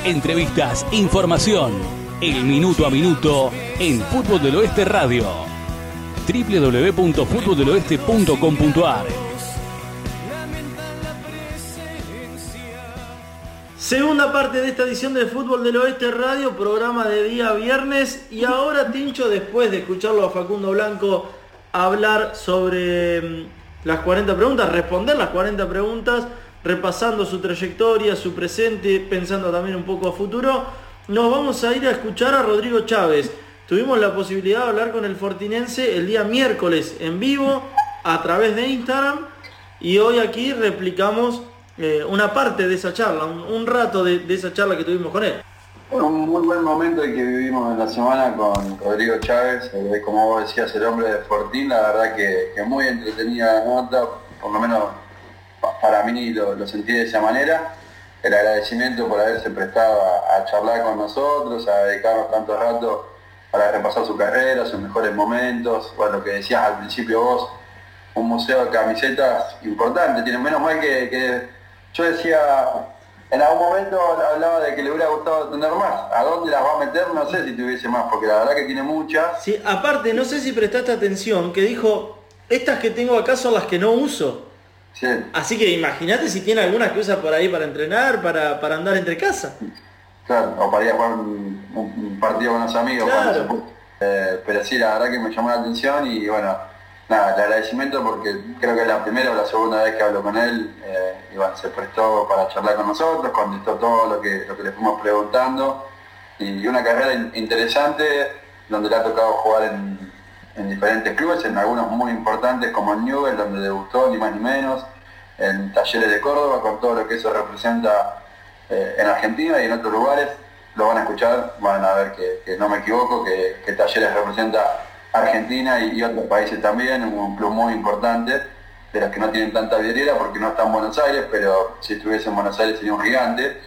entrevistas, información. El minuto a minuto en Fútbol del Oeste Radio. www.futboldeloeste.com.ar. Segunda parte de esta edición de Fútbol del Oeste Radio, programa de día viernes. Y ahora, Tincho, después de escucharlo a Facundo Blanco hablar sobre las 40 preguntas, responder las 40 preguntas, repasando su trayectoria, su presente, pensando también un poco a futuro, nos vamos a ir a escuchar a Rodrigo Chávez. Tuvimos la posibilidad de hablar con el fortinense el día miércoles en vivo a través de Instagram, y hoy aquí replicamos una parte de esa charla, un rato de esa charla que tuvimos con él. Bueno, un muy buen momento que vivimos en la semana con Rodrigo Chávez, como vos decías, el hombre de Fortín. La verdad que muy entretenida la nota, por lo menos para mí lo sentí de esa manera. El agradecimiento por haberse prestado a charlar con nosotros, a dedicarnos tanto rato para repasar su carrera, sus mejores momentos. Bueno, lo que decías al principio vos, un museo de camisetas importante. Tiene menos mal que yo decía, en algún momento hablaba de que le hubiera gustado tener más. ¿A dónde las va a meter? No sé si tuviese más, porque la verdad que tiene muchas. Sí, aparte, no sé si prestaste atención, que dijo, estas que tengo acá son las que no uso. Sí. Así que imagínate si tiene algunas que usa por ahí para entrenar, para andar entre casa. Claro, o para ir a jugar un partido con los amigos. Claro. Pero sí, la verdad que me llamó la atención y bueno, nada, el agradecimiento porque creo que es la primera o la segunda vez que hablo con él. Y bueno, se prestó para charlar con nosotros, contestó todo lo que le fuimos preguntando. Y una carrera interesante donde le ha tocado jugar en diferentes clubes, en algunos muy importantes como el Newell's, donde debutó ni más ni menos, en Talleres de Córdoba, con todo lo que eso representa en Argentina y en otros lugares. Lo van a escuchar, van a ver que no me equivoco, que Talleres representa Argentina y otros países también, un club muy importante, de los que no tienen tanta vidriera porque no está en Buenos Aires, pero si estuviese en Buenos Aires sería un gigante.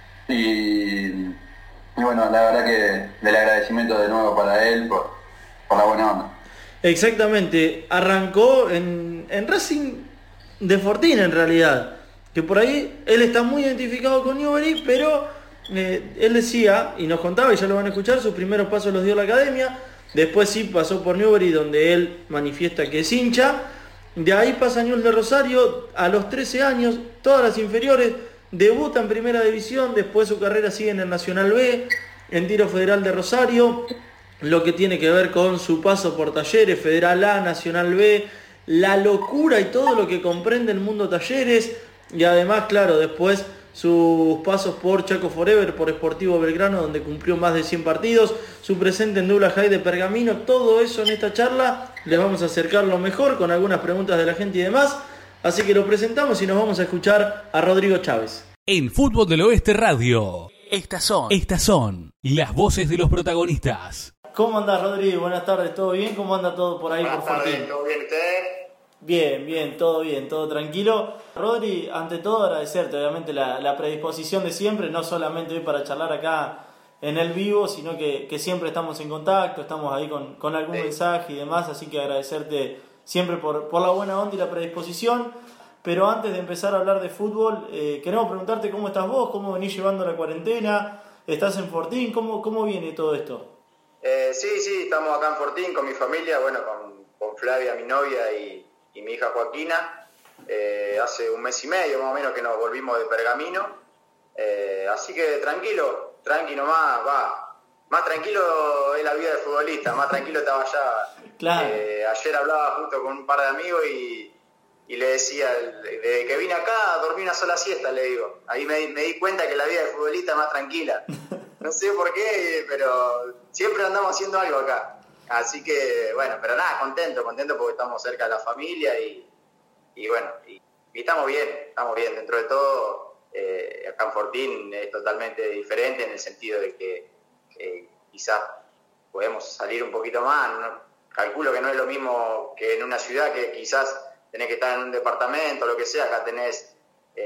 Y bueno, la verdad que el agradecimiento de nuevo para él por la buena onda. Exactamente, arrancó en Racing de Fortín en realidad, que por ahí él está muy identificado con Newbery, pero él decía, y nos contaba, y ya lo van a escuchar, sus primeros pasos los dio la academia, después sí pasó por Newbery, donde él manifiesta que es hincha, de ahí pasa a Newell's de Rosario, a los 13 años, todas las inferiores, debuta en primera división, después su carrera sigue en el Nacional B, en Tiro Federal de Rosario, lo que tiene que ver con su paso por Talleres, Federal A, Nacional B, la locura y todo lo que comprende el mundo Talleres, y además, claro, después sus pasos por Chaco Forever, por Sportivo Belgrano, donde cumplió más de 100 partidos, su presente en Douglas High de Pergamino, todo eso en esta charla. Les vamos a acercar lo mejor con algunas preguntas de la gente y demás, así que lo presentamos y nos vamos a escuchar a Rodrigo Chávez. En Fútbol del Oeste Radio, estas son las voces de los protagonistas. ¿Cómo andás, Rodrigo? Buenas tardes, ¿todo bien? ¿Cómo anda todo por ahí? Buenas tardes, ¿todo bien ustedes? Bien, todo tranquilo. Rodri, ante todo agradecerte obviamente la predisposición de siempre, no solamente hoy para charlar acá en el vivo, sino que siempre estamos en contacto, estamos ahí con algún mensaje y demás, así que agradecerte siempre por la buena onda y la predisposición. Pero antes de empezar a hablar de fútbol, queremos preguntarte cómo estás vos, cómo venís llevando la cuarentena, estás en Fortín, ¿cómo viene todo esto? Sí, estamos acá en Fortín con mi familia, bueno, con Flavia, mi novia, y mi hija Joaquina. Hace un mes y medio más o menos que nos volvimos de Pergamino. Así que tranqui nomás, más tranquilo es la vida de futbolista, más tranquilo estaba allá. Claro. Ayer hablaba justo con un par de amigos y le decía, desde que vine acá dormí una sola siesta, le digo. Ahí me di cuenta que la vida de futbolista es más tranquila. No sé por qué, pero siempre andamos haciendo algo acá. Así que, bueno, pero nada, contento porque estamos cerca de la familia y bueno, y estamos bien. Dentro de todo, acá en Fortín es totalmente diferente en el sentido de que quizás podemos salir un poquito más, ¿no? Calculo que no es lo mismo que en una ciudad que quizás tenés que estar en un departamento o lo que sea, acá tenés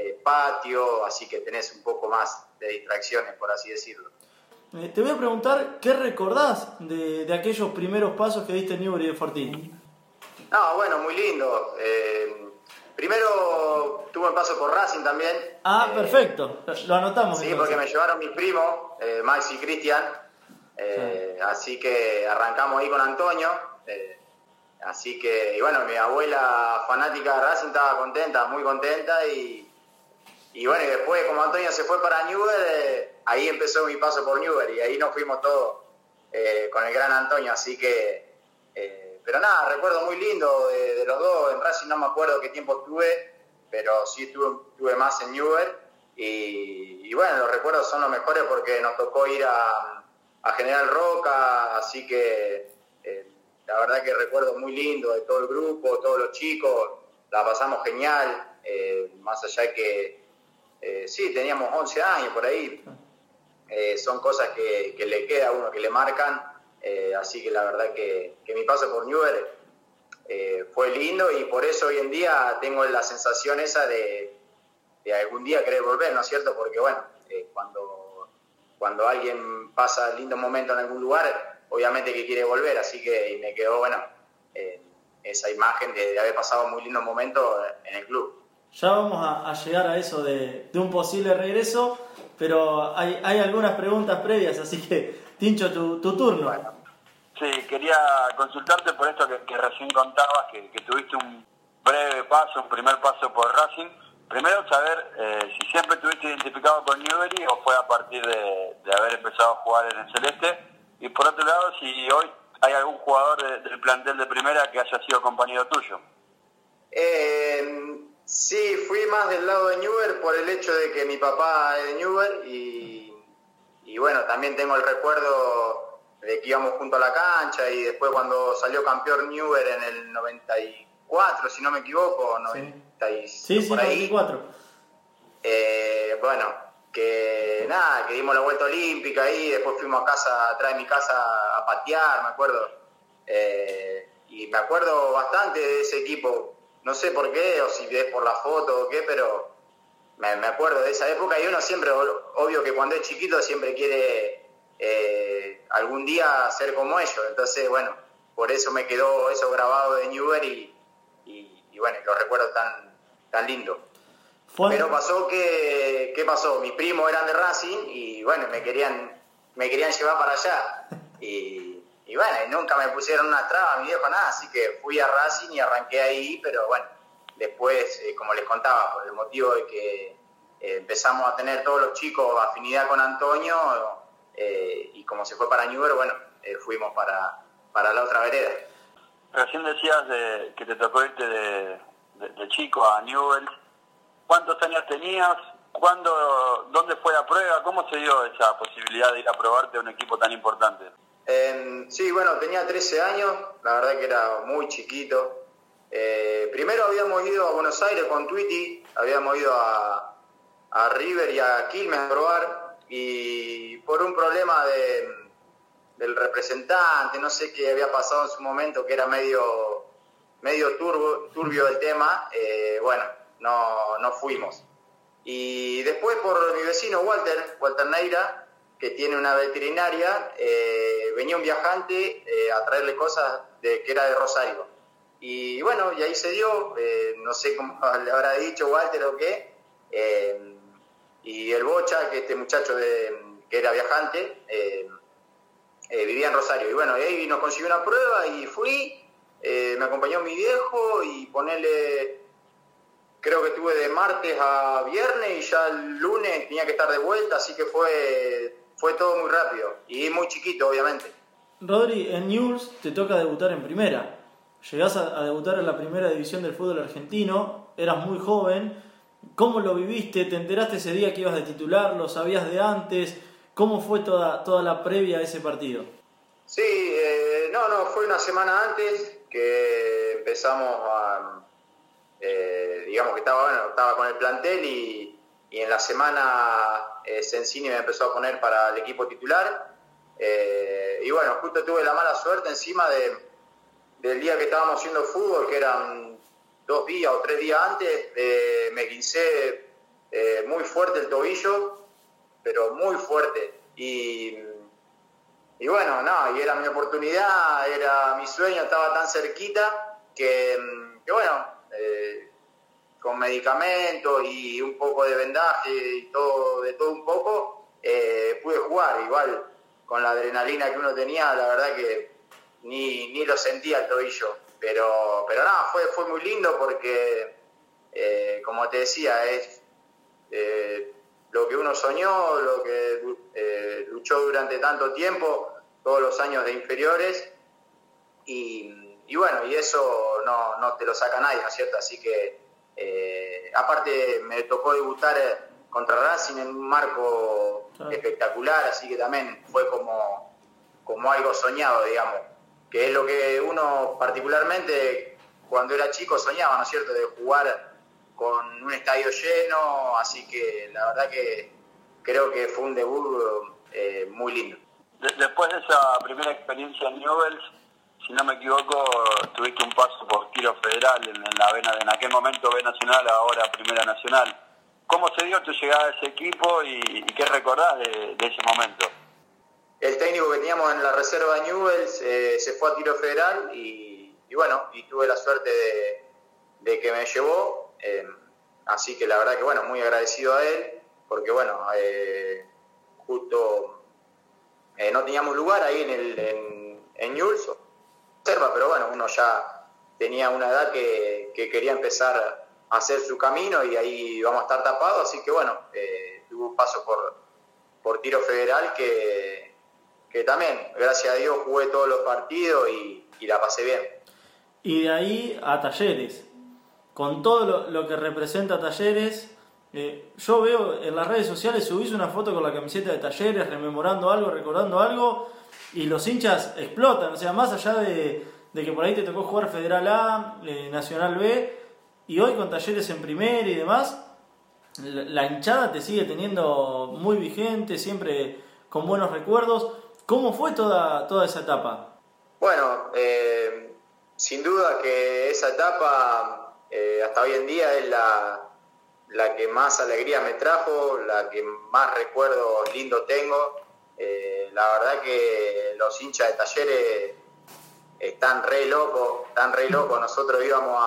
patio, así que tenés un poco más de distracciones, por así decirlo. Te voy a preguntar, ¿qué recordás de aquellos primeros pasos que diste en Newbery de Fortín? No, bueno, muy lindo. primero tuve un paso por Racing también. Perfecto, lo anotamos. Sí, entonces. porque me llevaron mis primos, Max y Cristian. Así que arrancamos ahí con Antonio. Así que, y bueno, mi abuela fanática de Racing estaba contenta, muy contenta. Y bueno, y después, como Antonio se fue para Newell, ahí empezó mi paso por Newell. Y ahí nos fuimos todos con el gran Antonio. Así que, pero nada, recuerdo muy lindo de los dos. En Racing no me acuerdo qué tiempo estuve, pero sí estuve más en Newell. Y bueno, los recuerdos son los mejores porque nos tocó ir a General Roca, así que la verdad que recuerdo muy lindo de todo el grupo, todos los chicos, la pasamos genial, más allá de que sí, teníamos 11 años por ahí, son cosas que le queda a uno, que le marcan, así que la verdad que mi paso por Newell fue lindo y por eso hoy en día tengo la sensación esa de algún día querer volver, ¿no es cierto? Porque bueno, cuando alguien pasa lindos momentos en algún lugar, obviamente que quiere volver, así que me quedó, bueno, esa imagen de haber pasado muy lindos momentos en el club. Ya vamos a llegar a eso de un posible regreso, pero hay algunas preguntas previas, así que, Tincho, tu turno. Bueno. Sí, quería consultarte por esto que recién contabas, que tuviste un breve paso, un primer paso por Racing. Primero, saber si siempre estuviste identificado con Newbery o fue a partir de haber empezado a jugar en el Celeste. Y por otro lado, si hoy hay algún jugador del plantel de primera que haya sido compañero tuyo. Sí, fui más del lado de Newell por el hecho de que mi papá es de Newell y bueno, también tengo el recuerdo de que íbamos junto a la cancha y después cuando salió campeón Newell en el 94, si no me equivoco, 96, sí, por ahí. 94. Bueno, que nada, que dimos la vuelta olímpica ahí, después fuimos a casa, atrás de mi casa a patear, me acuerdo. Y me acuerdo bastante de ese equipo, no sé por qué, o si es por la foto o qué, pero me acuerdo de esa época y uno siempre, obvio que cuando es chiquito siempre quiere algún día ser como ellos, entonces bueno, por eso me quedó eso grabado de Newell y bueno, los recuerdo tan lindos. Pero pasó ¿qué pasó? Mis primos eran de Racing y bueno, me querían llevar para allá y bueno, nunca me pusieron una traba, mi viejo, nada, así que fui a Racing y arranqué ahí, pero bueno, después, como les contaba, por el motivo de que empezamos a tener todos los chicos afinidad con Antonio y como se fue para Newell, bueno, fuimos para la otra vereda. Recién decías que te tocó irte de chico a Newell. ¿Cuántos años tenías? ¿Dónde fue la prueba? ¿Cómo se dio esa posibilidad de ir a probarte a un equipo tan importante? Sí, bueno, tenía 13 años, la verdad que era muy chiquito. Primero habíamos ido a Buenos Aires con Twitty, habíamos ido a River y a Quilmes a probar, y por un problema del representante, no sé qué había pasado en su momento, que era medio turbio el tema, bueno, no fuimos. Y después por mi vecino Walter Neira, que tiene una veterinaria, venía un viajante a traerle cosas que era de Rosario. Y bueno, y ahí se dio, no sé cómo le habrá dicho Walter o qué, y el Bocha, que este muchacho que era viajante, vivía en Rosario. Y bueno, ahí nos consiguió una prueba y fui, me acompañó mi viejo y ponerle, creo que estuve de martes a viernes y ya el lunes tenía que estar de vuelta, así que fue todo muy rápido y muy chiquito, obviamente. Rodri, en Newell's te toca debutar en primera. Llegás a debutar en la primera división del fútbol argentino, eras muy joven. ¿Cómo lo viviste? ¿Te enteraste ese día que ibas de titular? ¿Lo sabías de antes? ¿Cómo fue toda la previa a ese partido? Sí, fue una semana antes que empezamos a... digamos que estaba con el plantel y en la semana Sensini me empezó a poner para el equipo titular y bueno, justo tuve la mala suerte encima del día que estábamos haciendo fútbol, que eran 2 días o 3 días antes, me guincé muy fuerte el tobillo, pero muy fuerte y bueno, y era mi oportunidad, era mi sueño, estaba tan cerquita que bueno, con medicamentos y un poco de vendaje y de todo un poco, pude jugar. Igual con la adrenalina que uno tenía, la verdad que ni lo sentía el tobillo. Pero nada, fue muy lindo porque, como te decía, es lo que uno soñó, lo que luchó durante tanto tiempo, todos los años de inferiores, y bueno, y eso no te lo saca nadie, ¿no es cierto? Así que, aparte me tocó debutar contra Racing en un marco espectacular, así que también fue como algo soñado, digamos, que es lo que uno particularmente cuando era chico soñaba, ¿no es cierto?, de jugar con un estadio lleno, así que la verdad que creo que fue un debut muy lindo. Después de esa primera experiencia en Newell's, si no me equivoco, tuviste un paso por Tiro Federal en la B, en aquel momento B Nacional, ahora Primera Nacional. ¿Cómo se dio tu llegada a ese equipo y qué recordás de ese momento? El técnico que teníamos en la reserva de Newell's se fue a Tiro Federal y bueno, y tuve la suerte de que me llevó, así que la verdad que bueno, muy agradecido a él, porque bueno, justo no teníamos lugar ahí en Newell's, pero bueno, uno ya tenía una edad que quería empezar a hacer su camino y ahí vamos a estar tapados, así que bueno, tuve un paso por Tiro Federal que también, gracias a Dios, jugué todos los partidos y la pasé bien. Y de ahí a Talleres, con todo lo que representa Talleres, yo veo en las redes sociales subís una foto con la camiseta de Talleres, rememorando algo, recordando algo, y los hinchas explotan, o sea, más allá de que por ahí te tocó jugar Federal A, Nacional B, y hoy con Talleres en primera y demás, la hinchada te sigue teniendo muy vigente, siempre con buenos recuerdos. ¿Cómo fue toda esa etapa? Bueno, sin duda que esa etapa hasta hoy en día es la que más alegría me trajo, la que más recuerdos lindos tengo. La verdad que los hinchas de Talleres están re locos. Nosotros íbamos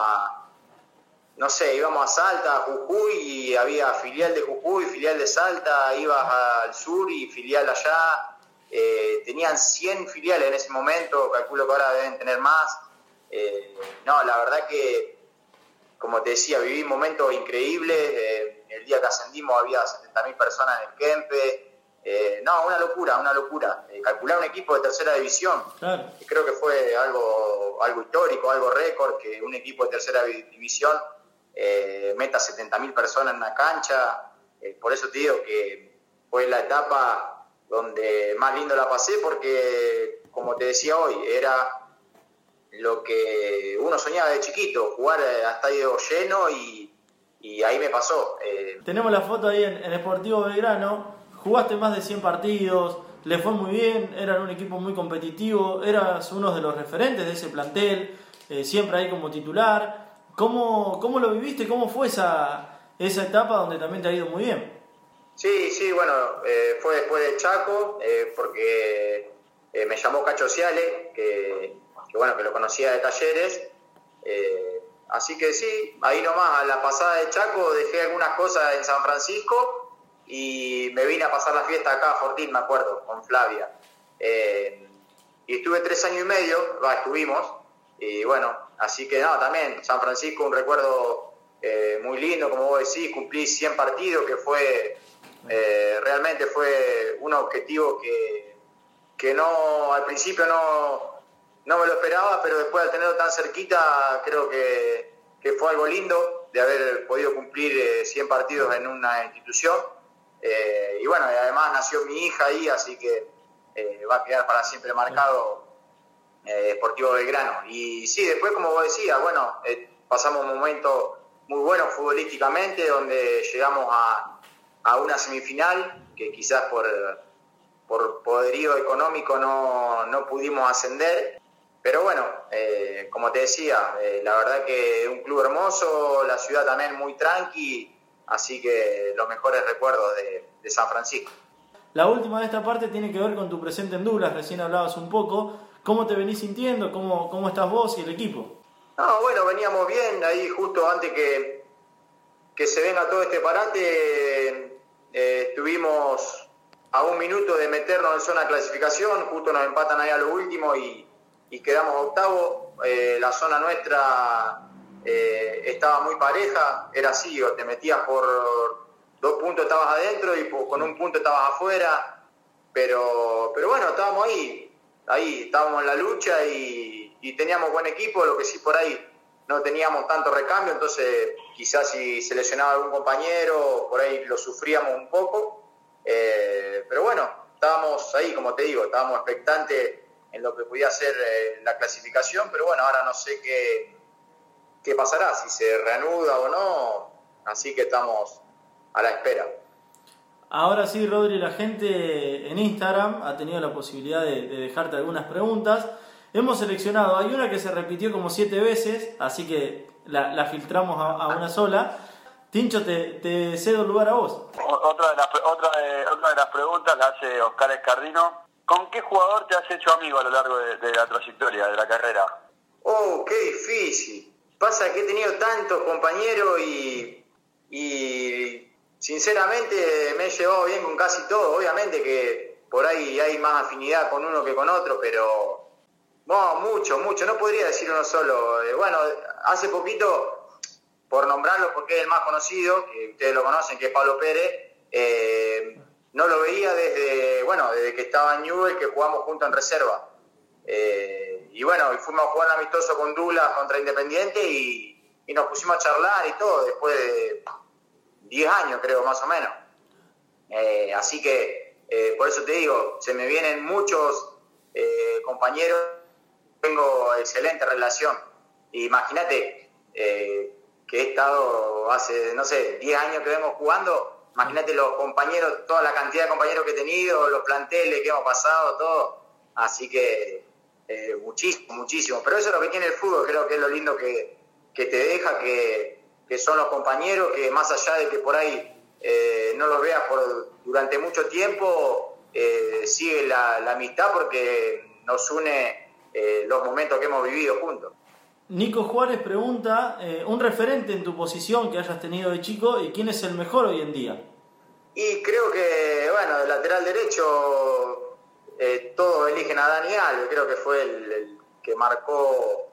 a Salta, a Jujuy, y había filial de Jujuy, filial de Salta, ibas al sur y filial allá. Tenían 100 filiales en ese momento, calculo que ahora deben tener más. No, la verdad que, como te decía, viví momentos increíbles. El día que ascendimos había 70.000 personas en el Kempe. No, una locura. Calcular un equipo de tercera división, claro. Creo que fue algo histórico, algo récord, que un equipo de tercera división meta 70.000 personas en una cancha. Por eso te digo que fue la etapa donde más lindo la pasé, porque, como te decía hoy, era lo que uno soñaba de chiquito, jugar a estadio lleno, y ahí me pasó. Tenemos la foto ahí en Sportivo Belgrano, jugaste más de 100 partidos, le fue muy bien, eran un equipo muy competitivo, eras uno de los referentes de ese plantel, siempre ahí como titular. ¿Cómo lo viviste? ¿Cómo fue esa etapa donde también te ha ido muy bien? Sí, bueno, fue después de Chaco, porque me llamó Cacho Ciale, que lo conocía de Talleres, así que sí, ahí nomás, a la pasada de Chaco dejé algunas cosas en San Francisco y me vine a pasar la fiesta acá a Fortín, me acuerdo, con Flavia, y estuve 3 años y medio, estuvimos, y bueno, así que no, también San Francisco, un recuerdo muy lindo, como vos decís, cumplí 100 partidos, que fue... realmente fue un objetivo que no, al principio no me lo esperaba, pero después al tenerlo tan cerquita creo que fue algo lindo de haber podido cumplir 100 partidos en una institución, y bueno, además nació mi hija ahí, así que va a quedar para siempre marcado Sportivo Belgrano. Y sí, después, como vos decías, bueno, pasamos un momento muy bueno futbolísticamente, donde llegamos a una semifinal que quizás por poderío económico no pudimos ascender, pero bueno, como te decía, la verdad que un club hermoso, la ciudad también muy tranqui, así que los mejores recuerdos de San Francisco. La última de esta parte tiene que ver con tu presente en Douglas, recién hablabas un poco. ¿Cómo te venís sintiendo? ¿Cómo estás vos y el equipo? No, bueno, veníamos bien, ahí justo antes que que se venga todo este parate, estuvimos a 1 minuto de meternos en zona de clasificación, justo nos empatan ahí a lo último y quedamos octavo. La zona nuestra estaba muy pareja, era así, o te metías por 2 puntos estabas adentro y con 1 punto estabas afuera, pero bueno, estábamos ahí estábamos en la lucha y teníamos buen equipo, lo que sí por ahí no teníamos tanto recambio, entonces quizás si se lesionaba algún compañero, por ahí lo sufríamos un poco, pero bueno, estábamos ahí, como te digo, estábamos expectantes en lo que podía ser la clasificación, pero bueno, ahora no sé qué pasará, si se reanuda o no, así que estamos a la espera. Ahora sí, Rodri, la gente en Instagram ha tenido la posibilidad de dejarte algunas preguntas. Hemos seleccionado, hay una que se repitió como 7 veces, así que la filtramos a una sola. Tincho, te cedo el lugar a vos. Otra de las preguntas la hace Oscar Escardino. ¿Con qué jugador te has hecho amigo a lo largo de la trayectoria, de la carrera? Oh, qué difícil. Pasa que he tenido tantos compañeros y sinceramente me he llevado bien con casi todos. Obviamente que por ahí hay más afinidad con uno que con otro, pero no, mucho. No podría decir uno solo. Bueno, hace poquito, por nombrarlo porque es el más conocido, que ustedes lo conocen, que es Pablo Pérez, no lo veía desde que estaba en Newell's, que jugamos juntos en reserva. Y bueno, y fuimos a jugar amistoso con Douglas contra Independiente y nos pusimos a charlar y todo, después de 10 años creo, más o menos. Así que, por eso te digo, se me vienen muchos compañeros, tengo excelente relación. Imagínate que he estado hace, 10 años que vengo jugando, imagínate los compañeros, toda la cantidad de compañeros que he tenido, los planteles que hemos pasado, todo. Así que muchísimo. Pero eso es lo que tiene el fútbol, creo que es lo lindo que te deja, que son los compañeros, que más allá de que por ahí no los veas durante mucho tiempo, sigue la amistad porque nos une los momentos que hemos vivido juntos. Nico Juárez pregunta, un referente en tu posición que hayas tenido de chico y quién es el mejor hoy en día. Y creo que, bueno, de lateral derecho todos eligen a Dani Alves, creo que fue el que marcó,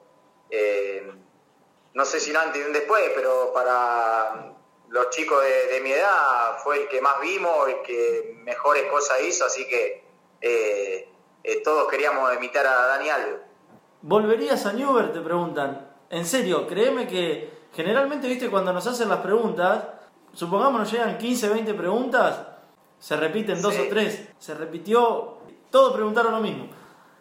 no sé si un antes y un después, pero para los chicos de mi edad fue el que más vimos, el que mejores cosas hizo, así que todos queríamos imitar a Dani Alves. ¿Volverías a Newell's? Te preguntan. En serio, créeme que generalmente, viste, cuando nos hacen las preguntas, supongamos nos llegan 15, 20 preguntas, se repiten 2 o 3, se repitió, todos preguntaron lo mismo.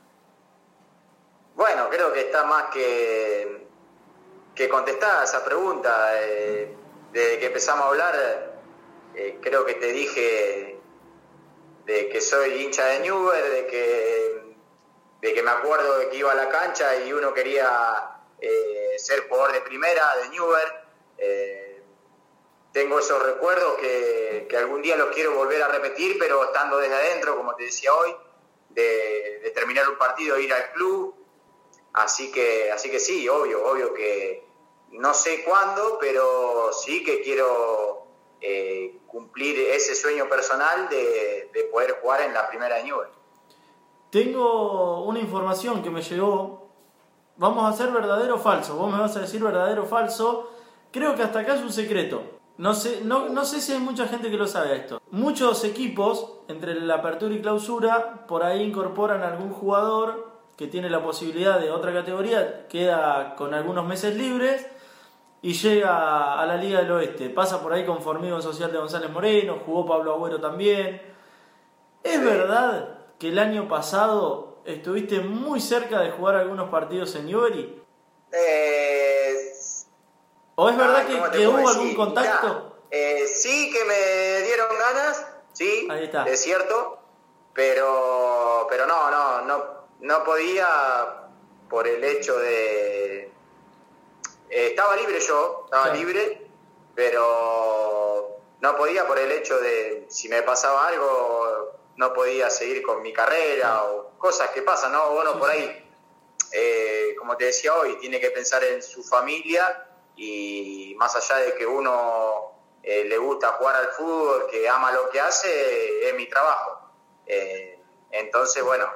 Bueno, creo que está más que contestada esa pregunta. Desde que empezamos a hablar, creo que te dije de que soy hincha de Newell's, de que me acuerdo de que iba a la cancha y uno quería ser jugador de primera de Newell's. Tengo esos recuerdos que algún día los quiero volver a repetir, pero estando desde adentro, como te decía hoy, de terminar un partido, ir al club. Así que sí, obvio que no sé cuándo, pero sí que quiero cumplir ese sueño personal de poder jugar en la primera de Newell's. Tengo una información que me llegó. Vamos a hacer verdadero o falso. Vos me vas a decir verdadero o falso. Creo que hasta acá es un secreto. No sé si hay mucha gente que lo sabe esto. Muchos equipos, entre la apertura y clausura, por ahí incorporan a algún jugador que tiene la posibilidad de otra categoría, queda con algunos meses libres y llega a la Liga del Oeste. Pasa por ahí con Formiga Social de González Moreno, jugó Pablo Agüero también. ¿Es verdad que el año pasado estuviste muy cerca de jugar algunos partidos en Newbery? ¿O es verdad que hubo algún contacto? Sí, que me dieron ganas, sí, ahí está. Es cierto, pero no podía por el hecho de... estaba libre yo, libre, pero no podía por el hecho de si me pasaba algo, no podía seguir con mi carrera o cosas que pasan, ¿no? Uno por ahí, como te decía hoy, tiene que pensar en su familia y más allá de que uno le gusta jugar al fútbol, que ama lo que hace, es mi trabajo. Entonces, bueno,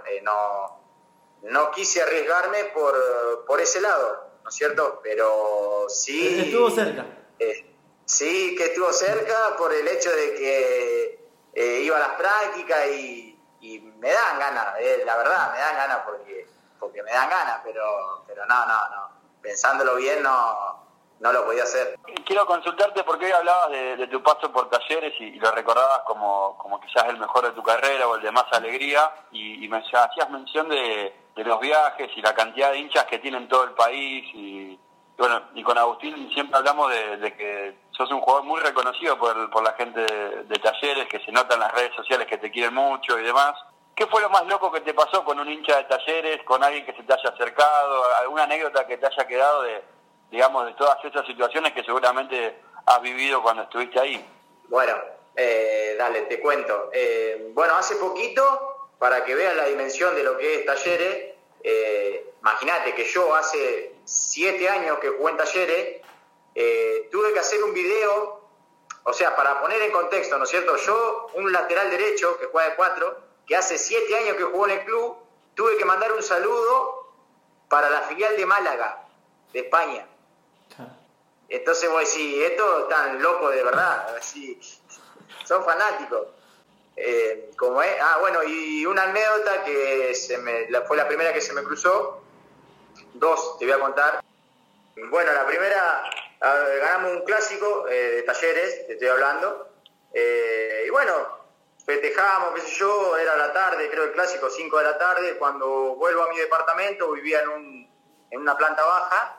no quise arriesgarme por ese lado, ¿no es cierto? Pero sí... Estuvo cerca. Sí, que estuvo cerca por el hecho de que iba a las prácticas y me dan ganas, la verdad, me dan ganas porque me dan ganas, pero no. Pensándolo bien, no lo podía hacer. Quiero consultarte porque hoy hablabas de tu paso por Talleres y lo recordabas como quizás el mejor de tu carrera o el de más alegría y me hacías mención de los viajes y la cantidad de hinchas que tiene en todo el país y bueno, y con Agustín siempre hablamos de que sos un jugador muy reconocido por la gente de Talleres, que se nota en las redes sociales que te quieren mucho y demás. ¿Qué fue lo más loco que te pasó con un hincha de Talleres, con alguien que se te haya acercado, alguna anécdota que te haya quedado de todas esas situaciones que seguramente has vivido cuando estuviste ahí? Bueno, dale, te cuento. Bueno, hace poquito, para que veas la dimensión de lo que es Talleres, imagínate que yo hace 7 años que jugué en Talleres, tuve que hacer un video, o sea, para poner en contexto, ¿no es cierto? Yo, un lateral derecho que juega de 4, que hace 7 años que jugó en el club, tuve que mandar un saludo para la filial de Málaga, de España. Entonces vos decís, esto tan loco de verdad, así, son fanáticos. ¿Cómo es? Bueno, y una anécdota que fue la primera que se me cruzó, 2 te voy a contar. Bueno, la primera, ganamos un clásico de Talleres, te estoy hablando, y bueno, festejamos, qué sé yo, era la tarde, creo el clásico, 5 de la tarde, cuando vuelvo a mi departamento, vivía en una planta baja.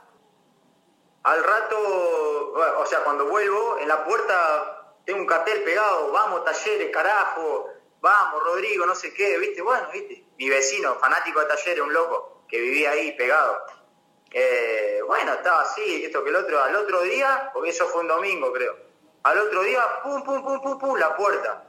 Al rato, o sea, cuando vuelvo, en la puerta tengo un cartel pegado, vamos Talleres, carajo, vamos Rodrigo, no sé qué, ¿viste? Bueno, ¿viste? Mi vecino, fanático de Talleres, un loco, que vivía ahí pegado. Bueno, estaba así, esto que el otro, al otro día, porque eso fue un domingo, creo, al otro día, pum, la puerta.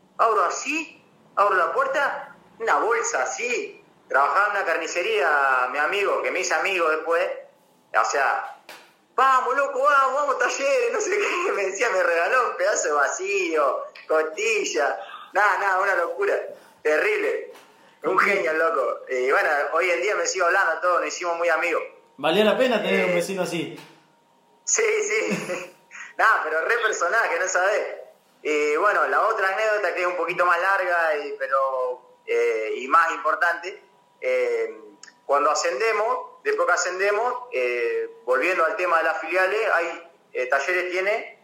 Abro la puerta, una bolsa así, trabajaba en una carnicería, mi amigo, que me hice amigo después, o sea... Vamos, loco, vamos, Talleres, no sé qué, me decía, me regaló un pedazo de vacío, costilla, nada, una locura, terrible, un genio el loco, y bueno, hoy en día me sigo hablando todos, nos hicimos muy amigos. ¿Valía la pena tener un vecino así? Sí, nada, pero re personaje, no sabés. Y bueno, la otra anécdota que es un poquito más larga, y más importante, cuando ascendemos, después que ascendemos, volviendo al tema de las filiales, Talleres tiene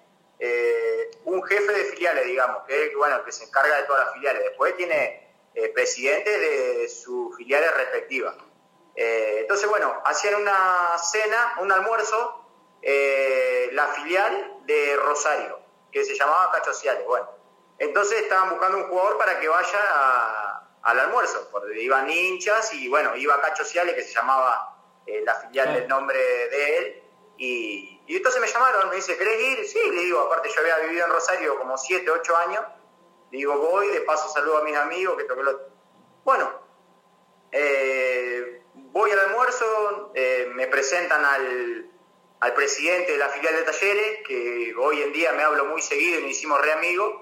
un jefe de filiales, digamos, que se encarga de todas las filiales. Después tiene presidentes de sus filiales respectivas. Entonces, bueno, hacían una cena, un almuerzo, la filial de Rosario, que se llamaba Cachociales. Bueno, entonces estaban buscando un jugador para que vaya al almuerzo, porque iban hinchas y bueno, iba Cachociales, que se llamaba la filial del nombre de él, y entonces me llamaron, me dice, ¿querés ir? Sí, le digo, aparte yo había vivido en Rosario como 7, 8 años, le digo, voy, de paso saludo a mis amigos, que toque lo... Bueno, voy al almuerzo, me presentan al presidente de la filial de Talleres, que hoy en día me hablo muy seguido y nos hicimos re amigos.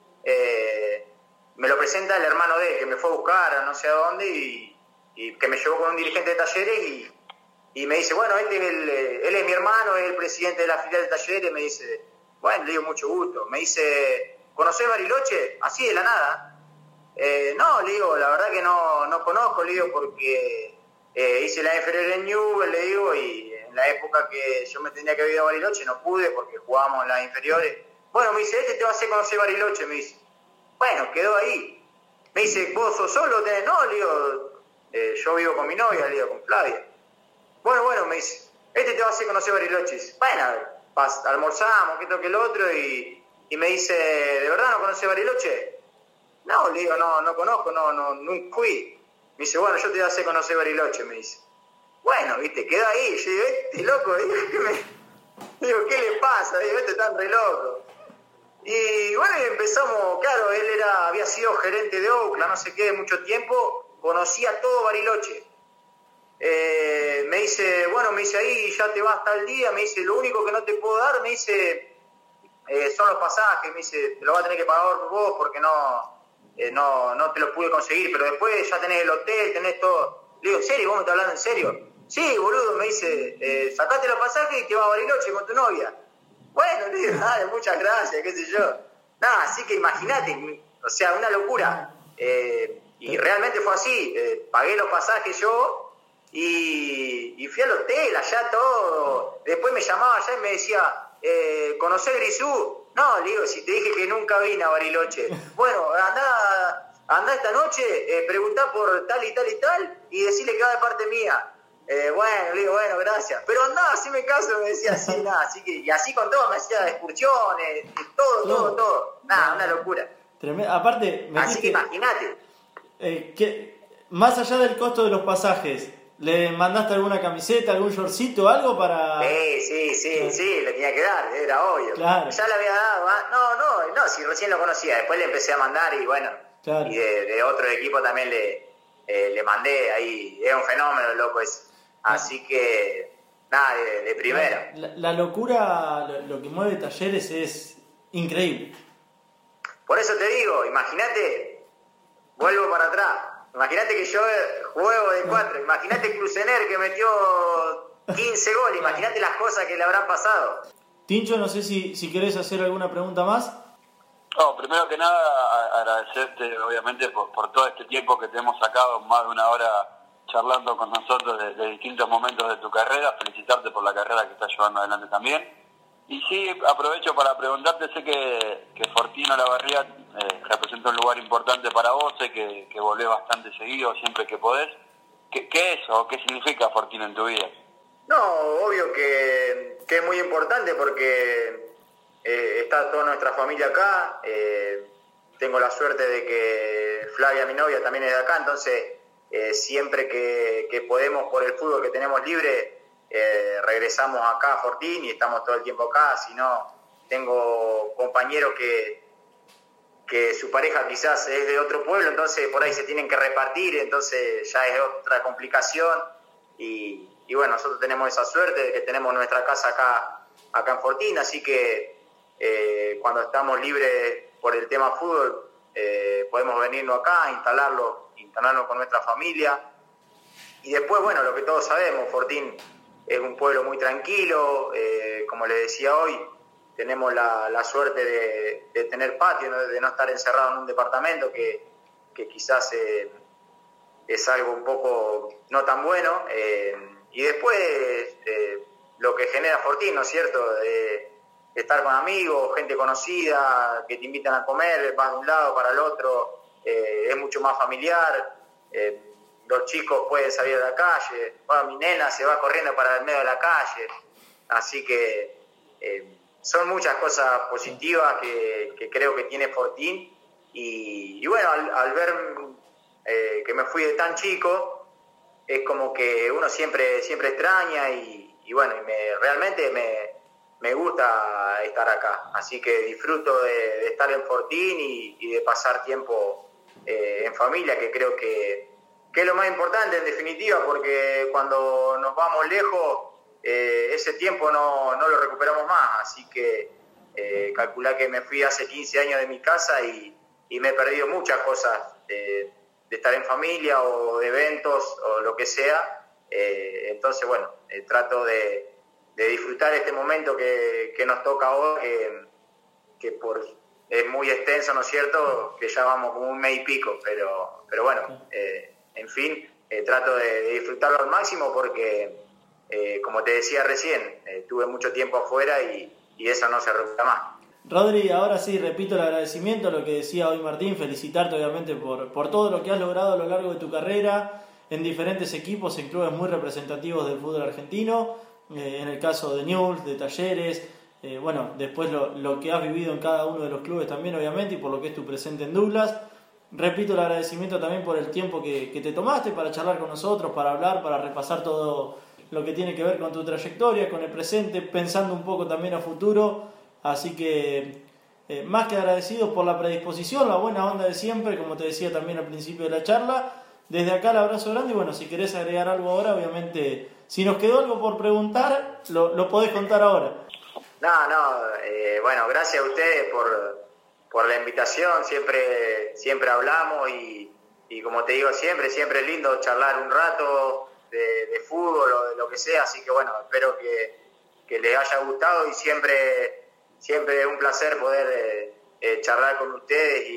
Me lo presenta el hermano de él, que me fue a buscar a no sé a dónde y que me llevó con un dirigente de Talleres y me dice, bueno, él es mi hermano, es el presidente de la filial de Talleres. Me dice, bueno, le digo, mucho gusto. Me dice, ¿conocés Bariloche? Así de la nada. No, le digo, la verdad que no conozco, le digo, porque hice la inferior en Newell, le digo, y en la época que yo me tenía que haber ido a Bariloche no pude porque jugábamos en las inferiores. Bueno, me dice, te va a hacer conocer Bariloche, me dice. Bueno, quedó ahí. Me dice, ¿vos sos solo? No, le digo, yo vivo con mi novia, le digo, con Flavia. Bueno, me dice, te va a hacer conocer Bariloche. Bueno, almorzamos, que esto que el otro, y me dice, ¿de verdad no conocés Bariloche? No, le digo, no conozco, nunca fui. Me dice, bueno, yo te voy a hacer conocer Bariloche, me dice. Bueno, viste, quedó ahí. Yo digo, loco, digo, ¿qué le pasa? Digo, tan re loco. Y bueno, empezamos, claro, él había sido gerente de Oakland, no sé qué, mucho tiempo, conocía todo Bariloche. Me dice, ahí ya te vas tal día, me dice, lo único que no te puedo dar, me dice, son los pasajes, me dice, te lo vas a tener que pagar vos porque no te lo pude conseguir, pero después ya tenés el hotel, tenés todo. Le digo, ¿en serio? ¿Vos me estás hablando en serio? Sí, boludo, me dice, sacate los pasajes y te vas a Bariloche con tu novia. Bueno, le digo, dale, muchas gracias, qué sé yo. Nada, así que imagínate, o sea, una locura. Y realmente fue así, pagué los pasajes yo y fui al hotel, allá todo. Después me llamaba allá y me decía, ¿conocés Grisú? No, le digo, si te dije que nunca vine a Bariloche. Bueno, andá esta noche, preguntá por tal y tal y tal y decirle que va de parte mía. Bueno, le digo, bueno, gracias. Pero andá, haceme caso, me decía así, nada. Así que, y así con todo me hacía excursiones, todo. Nada, una locura. Aparte, así que imagínate. Más allá del costo de los pasajes, ¿le mandaste alguna camiseta, algún shortcito, algo para...? Sí, le tenía que dar, era obvio. Claro. Ya le había dado, no, si recién lo conocía, después le empecé a mandar y bueno, claro. Y de otro equipo también le mandé, ahí, es un fenómeno, loco ese. Así que, nada, de primera. La locura, lo que mueve Talleres es increíble. Por eso te digo, imagínate, vuelvo para atrás. Imagínate que yo juego de 4, imagínate Clusener que metió 15 goles, imagínate las cosas que le habrán pasado. Tincho, no sé si querés hacer alguna pregunta más. No, primero que nada agradecerte obviamente por todo este tiempo que te hemos sacado, más de una hora charlando con nosotros de distintos momentos de tu carrera, felicitarte por la carrera que estás llevando adelante también. Y sí, aprovecho para preguntarte, sé que Fortino Olavarría representa un lugar importante para vos, sé que volvés bastante seguido, siempre que podés. ¿Qué es o qué significa Fortino en tu vida? No, obvio que es muy importante porque está toda nuestra familia acá. Tengo la suerte de que Flavia, mi novia, también es de acá, entonces siempre que podemos por el fútbol que tenemos libre, regresamos acá a Fortín y estamos todo el tiempo acá. Si no, tengo compañeros que su pareja quizás es de otro pueblo, entonces por ahí se tienen que repartir, entonces ya es otra complicación y bueno, nosotros tenemos esa suerte de que tenemos nuestra casa acá en Fortín, así que cuando estamos libres por el tema fútbol podemos venirnos acá, instalarlo con nuestra familia. Y después, bueno, lo que todos sabemos, Fortín es un pueblo muy tranquilo, como les decía hoy, tenemos la suerte de tener patio, de no estar encerrado en un departamento que quizás es algo un poco no tan bueno. Y después lo que genera Fortín, ¿no es cierto? Estar con amigos, gente conocida, que te invitan a comer, vas de un lado para el otro, es mucho más familiar. Los chicos pueden salir a la calle, bueno, mi nena se va corriendo para el medio de la calle, así que son muchas cosas positivas que creo que tiene Fortín y bueno, al ver que me fui de tan chico, es como que uno siempre extraña y bueno, realmente me gusta estar acá, así que disfruto de estar en Fortín y de pasar tiempo en familia, que creo que es lo más importante en definitiva, porque cuando nos vamos lejos ese tiempo no lo recuperamos más, así que calculá que me fui hace 15 años de mi casa y me he perdido muchas cosas de estar en familia o de eventos o lo que sea, entonces bueno, trato de disfrutar este momento que nos toca ahora, que es muy extenso, ¿no es cierto?, que ya vamos como un mes y pico, pero bueno, en fin, trato de disfrutarlo al máximo porque, como te decía recién, tuve mucho tiempo afuera y eso no se recupera más. Rodri, ahora sí, repito el agradecimiento a lo que decía hoy Martín, felicitarte obviamente por todo lo que has logrado a lo largo de tu carrera en diferentes equipos, en clubes muy representativos del fútbol argentino, en el caso de Newell's, de Talleres, bueno, después lo que has vivido en cada uno de los clubes también obviamente y por lo que es tu presente en Douglas. Repito el agradecimiento también por el tiempo que te tomaste para charlar con nosotros, para hablar, para repasar todo lo que tiene que ver con tu trayectoria, con el presente, pensando un poco también a futuro. Así que más que agradecidos por la predisposición, la buena onda de siempre, como te decía también al principio de la charla. Desde acá el abrazo grande y bueno, si querés agregar algo ahora, obviamente, si nos quedó algo por preguntar, lo podés contar ahora. Bueno, gracias a ustedes por la invitación, siempre hablamos y como te digo, siempre es lindo charlar un rato de fútbol o de lo que sea, así que bueno, espero que les haya gustado y siempre es un placer poder charlar con ustedes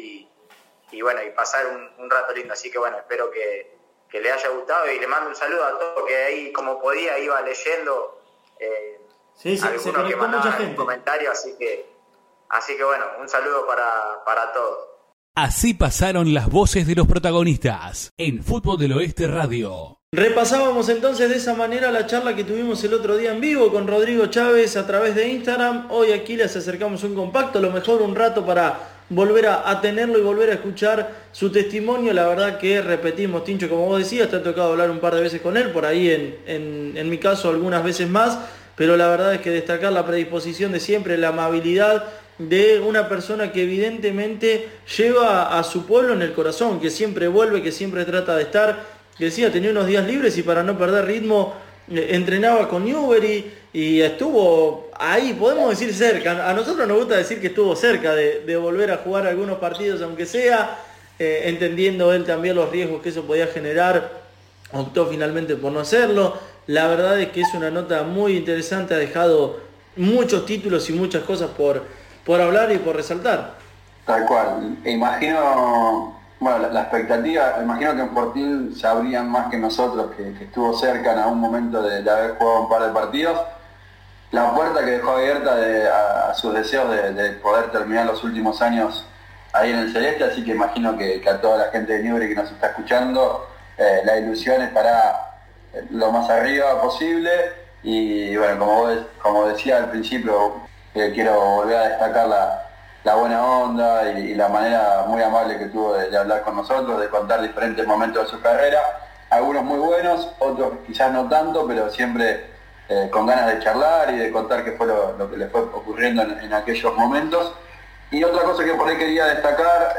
y bueno, y pasar un rato lindo, así que bueno, espero que les haya gustado y le mando un saludo a todos, que ahí como podía iba leyendo algunos se que conectó mandaban mucha gente. Comentarios, así que bueno, un saludo para todos. Así pasaron las voces de los protagonistas en Fútbol del Oeste Radio. Repasábamos entonces de esa manera la charla que tuvimos el otro día en vivo con Rodrigo Chávez a través de Instagram. Hoy aquí les acercamos un compacto, a lo mejor un rato para volver a tenerlo y volver a escuchar su testimonio. La verdad que repetimos, Tincho, como vos decías, te ha tocado hablar un par de veces con él, por ahí en mi caso algunas veces más, pero la verdad es que destacar la predisposición de siempre, la amabilidad de una persona que evidentemente lleva a su pueblo en el corazón, que siempre vuelve, que siempre trata de estar. Decía, tenía unos días libres y para no perder ritmo entrenaba con Newbery y estuvo ahí, podemos decir cerca. A nosotros nos gusta decir que estuvo cerca de volver a jugar algunos partidos, aunque sea, entendiendo él también los riesgos que eso podía generar, optó finalmente por no hacerlo. La verdad es que es una nota muy interesante, ha dejado muchos títulos y muchas cosas por hablar y por resaltar. Tal cual, imagino... Bueno, la expectativa, imagino que en Fortín sabrían más que nosotros, que estuvo cerca en algún momento de haber jugado un par de partidos. La puerta que dejó abierta a sus deseos de poder terminar los últimos años ahí en el Celeste, así que imagino que a toda la gente de Newbery que nos está escuchando, la ilusión estará lo más arriba posible. Y bueno, como decía al principio, quiero volver a destacar la buena onda y la manera muy amable que tuvo de hablar con nosotros, de contar diferentes momentos de su carrera, algunos muy buenos, otros quizás no tanto, pero siempre con ganas de charlar y de contar qué fue lo que le fue ocurriendo en aquellos momentos. Y otra cosa que por ahí quería destacar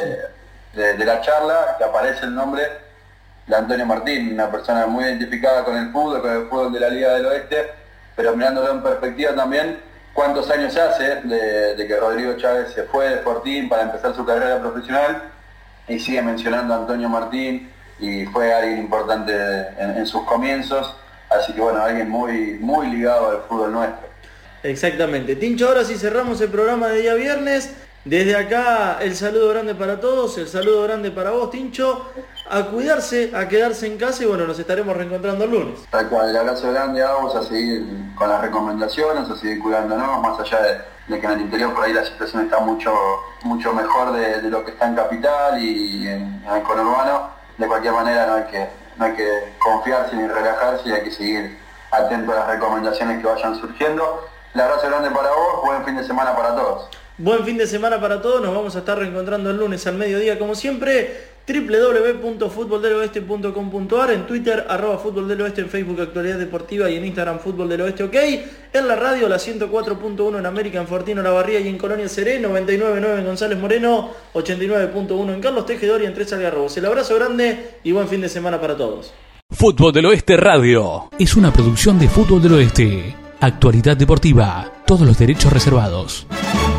de la charla, que aparece el nombre de Antonio Martín, una persona muy identificada con el fútbol de la Liga del Oeste, pero mirándolo en perspectiva también, ¿cuántos años hace de que Rodrigo Chávez se fue de Fortín para empezar su carrera profesional? Y sigue mencionando a Antonio Martín y fue alguien importante en sus comienzos, así que bueno, alguien muy, muy ligado al fútbol nuestro. Exactamente. Tincho, ahora sí cerramos el programa de día viernes. Desde acá el saludo grande para todos, el saludo grande para vos, Tincho. A cuidarse, a quedarse en casa y bueno, nos estaremos reencontrando el lunes. Tal cual, el abrazo grande a vos, a seguir con las recomendaciones, a seguir cuidándonos, más allá de que en el interior por ahí la situación está mucho mejor de lo que está en Capital y en el conurbano. De cualquier manera no hay que confiarse ni relajarse y hay que seguir atento a las recomendaciones que vayan surgiendo. El abrazo grande para vos, buen fin de semana para todos. Buen fin de semana para todos, nos vamos a estar reencontrando el lunes al mediodía como siempre. www.futboldeloeste.com.ar, en Twitter @futboldeloeste, en Facebook Actualidad Deportiva y en Instagram Fútbol del Oeste OK, en la radio la 104.1 en América, en Fortino La Barría y en Colonia Seré, 99.9 en González Moreno, 89.1 en Carlos Tejedor y en Tres Algarrobos. El abrazo grande y buen fin de semana para todos. Fútbol del Oeste Radio es una producción de Fútbol del Oeste. Actualidad deportiva, todos los derechos reservados.